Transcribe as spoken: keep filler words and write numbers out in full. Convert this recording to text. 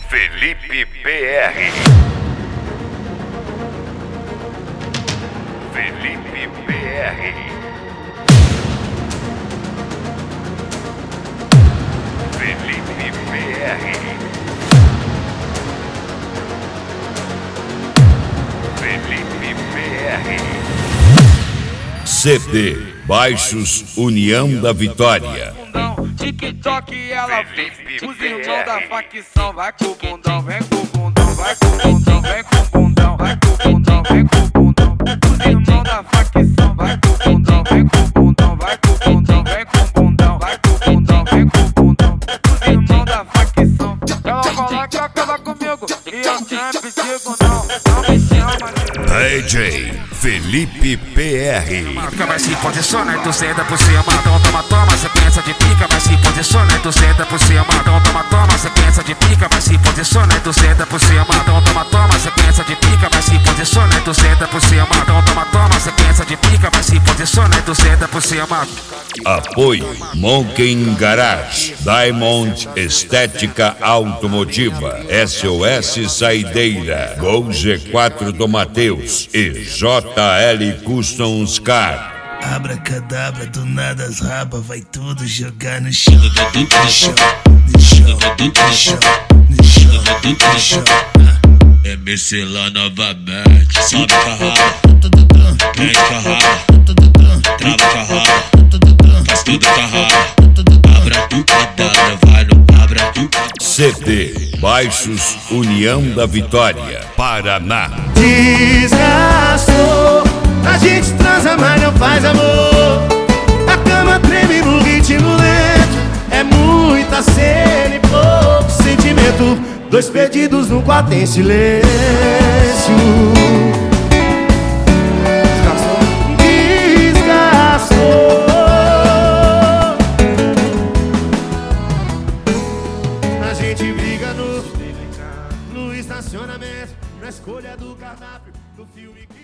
Felipe P R. Felipe P R. Felipe P R. Felipe P R. C D Baixos União da Vitória. TikTok ela vem, os irmãos da facção. Vai com o bundão, vem com o bundão, vai com o bundão, vem com o bundão, vai com o bundão, vem com o bundão. Os irmãos da facção, vai com o bundão, vem com o bundão, vai com o bundão, vem com o bundão, vai com o bundão, vem com o bundão. Os irmãos da facção, ela fala que acaba comigo e eu sempre digo não, não me chama. D J Felipe P R. Marca, vai se posiciona e tu senta por cima. Então toma, toma, sequência de pica. Vai se posiciona e tu senta por cima. Então toma, toma, sequência de pica. Vai se posiciona e tu senta por cima. Então toma, toma, sequência de pica. Vai se posiciona e tu senta por cima. Então toma, toma, sequência de pica. Vai se posiciona e tu senta por cima. Apoio Monkey Garage, Diamond Estética Automotiva, S O S Saideira, Gol G quatro do Mateus e J L Customs Car. Abracadabra, do nada as rabas, vai tudo jogar no chão. No chão, no chão, no chão, no chão, no chão. M C lá novamente, sobe com a raba, vem com a raba, trava com a raba, faz tudo com a raba. Abra do cadabra, vai no abra do cadabra. C D Baixos União da Vitória, Paraná. Desgastou, a gente transa, mas não faz amor. A cama treme no ritmo lento. É muita cena e pouco sentimento. Dois perdidos num quarto em silêncio. Desgastou, a gente briga no, no estacionamento, na escolha do cardápio, no filme que